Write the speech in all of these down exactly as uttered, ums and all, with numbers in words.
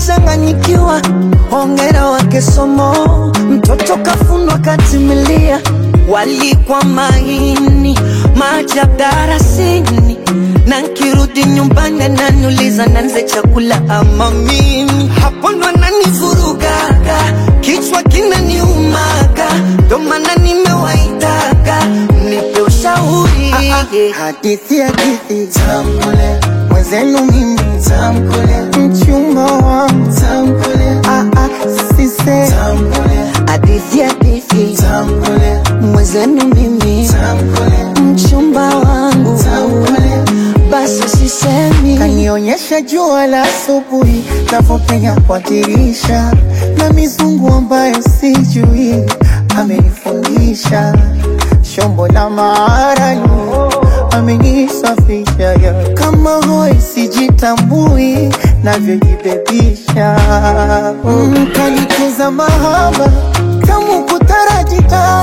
kuchanganyikiwa, hongera wake somo, mtoto kafundwa katimilia, walikwa maini, maajabu darasini, na nkirudi nyumbani ananiuliza nanze chakula ama mimi. Hapo ndo ananivurugaga, kichwa kinaniumaga, ndo maana nimewaitaga mnipe ushauri. ah, ah, Hadithi hadithi tamkule, mwenzenu mimi tamkule, mchumba wangu tamkule, ah ah sise tamkule, hadithi hadithi tamkule, mwenzenu mimi tamkule, mchumba wangu tamkule. basi sisemi. Kanionyesha jua la asubuhi navyopenya kwa dirisha, na mizungu ambayo sijui amenifundisha, shombo la maarani amenisafisha, ya kama hoi sijitambui navyojibebisha. mm, Kanikuza mahaba kamu kutarajita,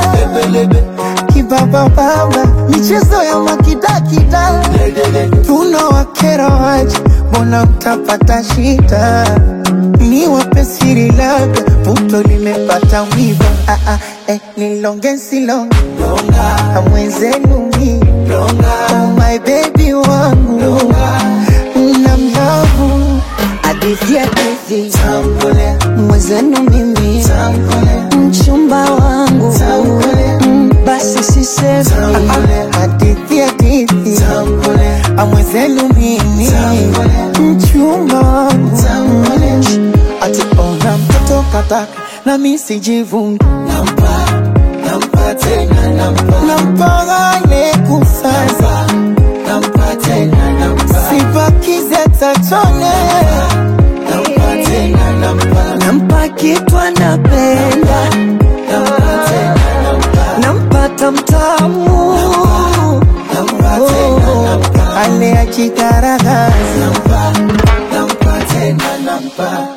kibaba baba michezo ya makidakida, tuna wakera waji mbona mtapata shida, ni wape siri labda puto limepata wiva. ah, ah, eh, nilonge silonge na mwenzenu mi oh my baby wangu na mlavu. Hadithi hadithi Tambule, mwenzenu mimi tambule, mchumba wangu tambule, mm, basi sisemi. tambule. Hadithi hadithi tambule, amwenzenu mimi mchumba wangu tambule. Ati ona mtoto kataka na mimi sijivungi, nampa nampa tena nampa nampa gane kusasa, nampa tena nampa sibakize tatone, nampa tena nampa Nampa kitu anapenda, nampa tena nampa nampata mtamu, nampa tena nampa ale ajigaragaza, nampa nampa tena nampa